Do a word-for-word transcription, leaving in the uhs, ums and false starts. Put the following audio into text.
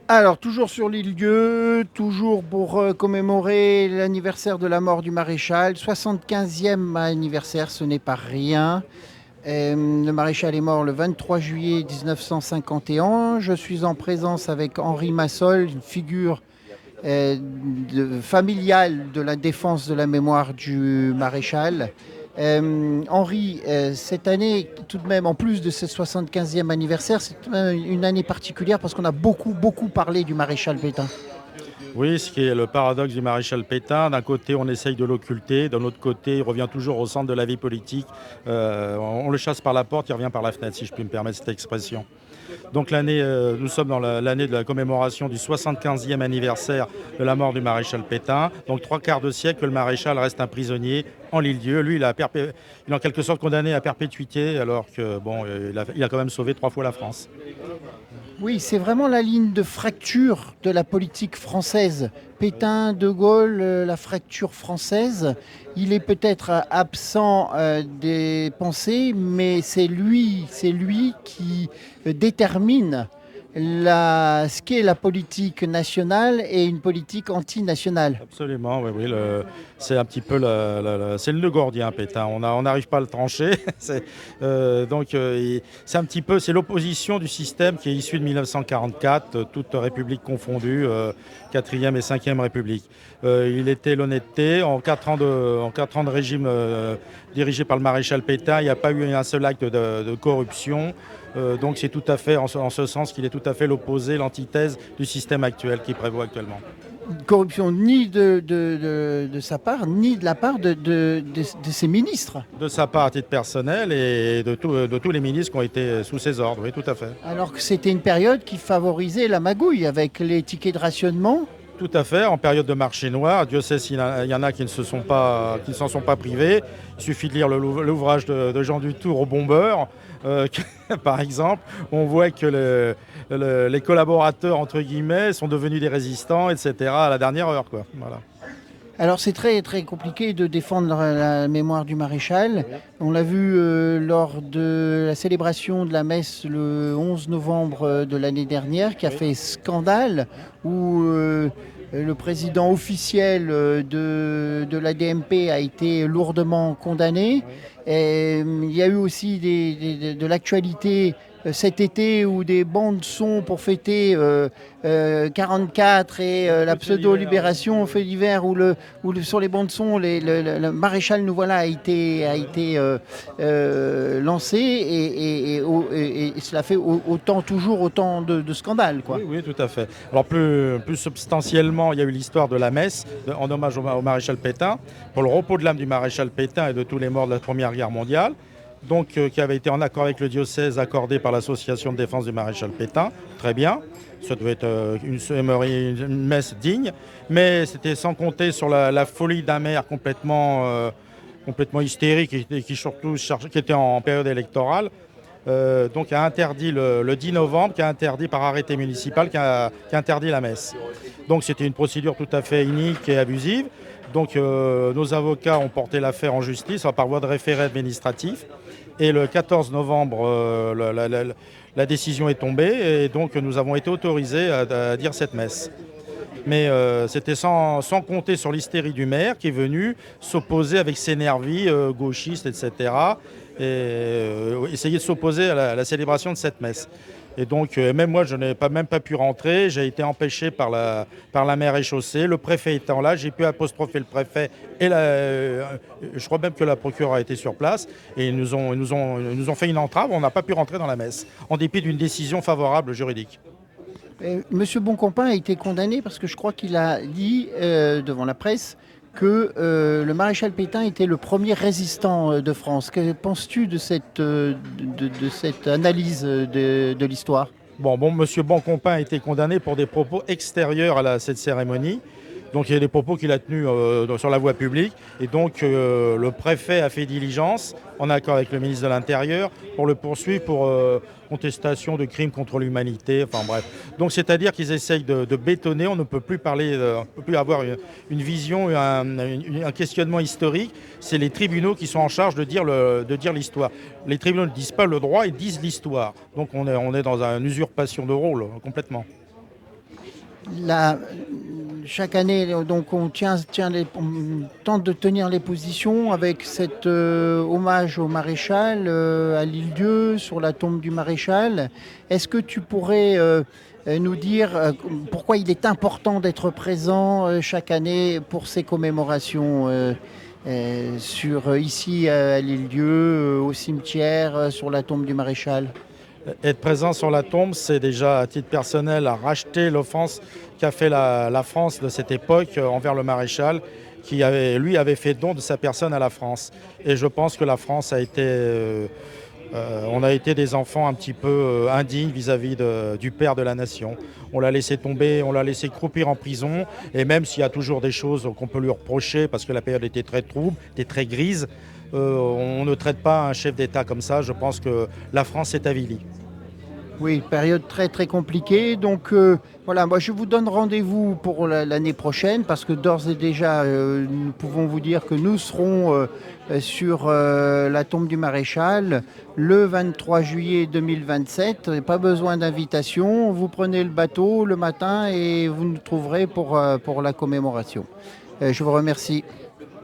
Alors, toujours sur l'île-Dieu, toujours pour euh, commémorer l'anniversaire de la mort du maréchal. soixante-quinzième anniversaire, ce n'est pas rien. Euh, le maréchal est mort le vingt-trois juillet mille neuf cent cinquante et un. Je suis en présence avec Henri Massol, une figure euh, de- familiale de la défense de la mémoire du maréchal. Euh, Henri, euh, cette année, tout de même, en plus de ce soixante-quinzième anniversaire, c'est euh, une année particulière parce qu'on a beaucoup, beaucoup parlé du maréchal Pétain. Oui, ce qui est le paradoxe du maréchal Pétain, d'un côté on essaye de l'occulter, d'un autre côté il revient toujours au centre de la vie politique. Euh, on le chasse par la porte, il revient par la fenêtre, si je puis me permettre cette expression. Donc l'année, euh, nous sommes dans la- l'année de la commémoration du soixante-quinzième anniversaire de la mort du maréchal Pétain. Donc trois quarts de siècle que le maréchal reste un prisonnier en l'île-dieu. Lui, il, a perpé- il est en quelque sorte condamné à perpétuité, alors que bon, euh, il a, il a quand même sauvé trois fois la France. Oui, c'est vraiment la ligne de fracture de la politique française. Pétain, De Gaulle, euh, la fracture française. Il est peut-être euh, absent euh, des pensées, mais c'est lui, c'est lui qui euh, détermine la, ce qu'est la politique nationale et une politique antinationale. Absolument, oui, oui. le- c'est un petit peu la- la- la- c'est le nœud gordien, Pétain. On a- on n'arrive pas à le trancher. C'est, euh, donc, euh, il- c'est un petit peu, c'est l'opposition du système qui est issu de mille neuf cent quarante-quatre, euh, toutes républiques confondues, euh, quatrième et cinquième République. Euh, il était l'honnêteté. En quatre ans de, en quatre ans de régime euh, dirigé par le maréchal Pétain, il n'y a pas eu un seul acte de, de corruption. Euh, donc, c'est tout à fait, en ce, en ce sens, qu'il est tout à fait l'opposé, l'antithèse du système actuel qui prévaut actuellement. Corruption ni de, de- de- de sa part, ni de la part de, de- de- de ses ministres. De sa part à titre personnel et de, tout- de tous les ministres qui ont été sous ses ordres, oui, tout à fait. Alors que c'était une période qui favorisait la magouille avec les tickets de rationnement. Tout à fait, en période de marché noir, Dieu sait s'il y en a- il y en a qui ne se sont pas, qui ne s'en sont pas privés. Il suffit de lire le- l'ouvrage de, de Jean Dutour au Bombeur, euh, que- par exemple. On voit que le- le- les collaborateurs, entre guillemets, sont devenus des résistants, et cetera, à la dernière heure, quoi. Voilà. Alors c'est très très compliqué de défendre la, la mémoire du maréchal. On l'a vu euh, lors de la célébration de la messe le onze novembre euh, de l'année dernière qui a fait scandale où euh, le président officiel euh, de, de l'A D M P a été lourdement condamné. Et, euh, il y a eu aussi des- des- de l'actualité euh, cet été où des bandes son pour fêter euh, euh, quarante-quatre et euh, la pseudo-libération, fait d'hiver, où, le, où le- sur les bandes son, les- le, le- le maréchal nous voilà a été, a été euh, euh, lancé et, et- et au- et- et cela fait au- autant, toujours autant de, de scandales, quoi. Oui, oui, tout à fait. Alors plus, plus substantiellement, il y a eu l'histoire de la messe de- en hommage au, ma- au maréchal Pétain, pour le repos de l'âme du maréchal Pétain et de tous les morts de la Première Guerre mondiale, donc euh, qui avait été en accord avec le diocèse accordé par l'association de défense du maréchal Pétain. Très bien, ça devait être euh, une, cérémonie- une messe digne, mais c'était sans compter sur la, la folie d'un maire complètement, euh, complètement hystérique et, et qui surtout chargé- qui était en période électorale. Euh, donc a interdit le, le dix novembre, qui a interdit par arrêté municipal, qui a, qui a interdit la messe. Donc c'était une procédure tout à fait inique et abusive. Donc euh, nos avocats ont porté l'affaire en justice par voie de référé administratif. Et le quatorze novembre, euh, la, la- la- la décision est tombée et donc nous avons été autorisés à, à dire cette messe. Mais euh, c'était sans, sans compter sur l'hystérie du maire qui est venu s'opposer avec ses nervis euh, gauchistes, et cetera. Et euh, essayer de s'opposer à la, à la célébration de cette messe. Et donc, euh, même moi, je n'ai pas, même pas pu rentrer. J'ai été empêché par la, par la maire échaussée. Le préfet étant là, j'ai pu apostropher le préfet. Et la, euh, je crois même que la procureure a été sur place. Et ils nous ont, ils nous ont, ils nous ont fait une entrave. On n'a pas pu rentrer dans la messe, en dépit d'une décision favorable juridique. Et Monsieur Boncompin a été condamné parce que je crois qu'il a dit euh, devant la presse que euh, le maréchal Pétain était le premier résistant euh, de France. Que penses-tu de cette, euh, de, de cette analyse euh, de, de l'histoire? Bon, bon, Monsieur Boncompin a été condamné pour des propos extérieurs à la- cette cérémonie. Donc il y a des propos qu'il a tenus euh, dans- sur la voie publique. Et donc euh, le préfet a fait diligence, en accord avec le ministre de l'Intérieur, pour le poursuivre pour euh, contestation de crimes contre l'humanité. Enfin bref. Donc c'est-à-dire qu'ils essayent de, de bétonner. On ne peut plus parler, euh, on ne peut plus avoir une, une vision, un, une- un questionnement historique. C'est les tribunaux qui sont en charge de dire le- de dire l'histoire. Les tribunaux ne disent pas le droit, ils disent l'histoire. Donc on est, on est dans une usurpation de rôle complètement. La, chaque année, donc on, tient, tient les, on tente de tenir les positions avec cet euh, hommage au maréchal euh, à l'Île-Dieu, sur la tombe du maréchal. Est-ce que tu pourrais euh, nous dire euh, pourquoi il est important d'être présent euh, chaque année pour ces commémorations euh, euh, sur, euh, ici à l'Île-Dieu, euh, au cimetière, euh, sur la tombe du maréchal? Être présent sur la tombe, c'est déjà à titre personnel à racheter l'offense qu'a fait la, la France de cette époque euh, envers le maréchal, qui avait, lui avait fait don de sa personne à la France. Et je pense que la France a été, euh, euh, on a été des enfants un petit peu euh, indignes vis-à-vis de- du père de la nation. On l'a laissé tomber, on l'a laissé croupir en prison. Et même s'il y a toujours des choses qu'on peut lui reprocher, parce que la période était très trouble, était très grise, euh, on ne traite pas un chef d'État comme ça. Je pense que la France est avilie. Oui, période très très compliquée. Donc euh, voilà, moi je vous donne rendez-vous pour la- l'année prochaine parce que d'ores et déjà, euh, nous pouvons vous dire que nous serons euh, euh, sur euh, la tombe du maréchal le vingt-trois juillet deux mille vingt-sept. Pas besoin d'invitation, vous prenez le bateau le matin et vous nous trouverez pour, euh, pour la commémoration. Euh, je vous remercie.